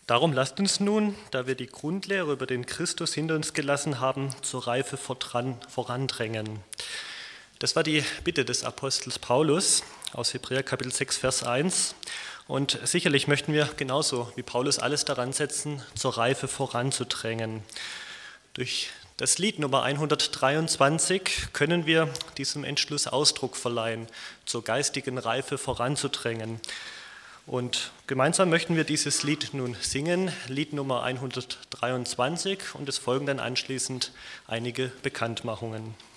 Darum lasst uns nun, da wir die Grundlehre über den Christus hinter uns gelassen haben, zur Reife vorandrängen. Das war die Bitte des Apostels Paulus aus Hebräer Kapitel 6, Vers 1. Und sicherlich möchten wir genauso wie Paulus alles daran setzen, zur Reife voranzudrängen. Durch das Lied Nummer 123 können wir diesem Entschluss Ausdruck verleihen, zur geistigen Reife voranzudrängen. Und gemeinsam möchten wir dieses Lied nun singen, Lied Nummer 123, und es folgen dann anschließend einige Bekanntmachungen.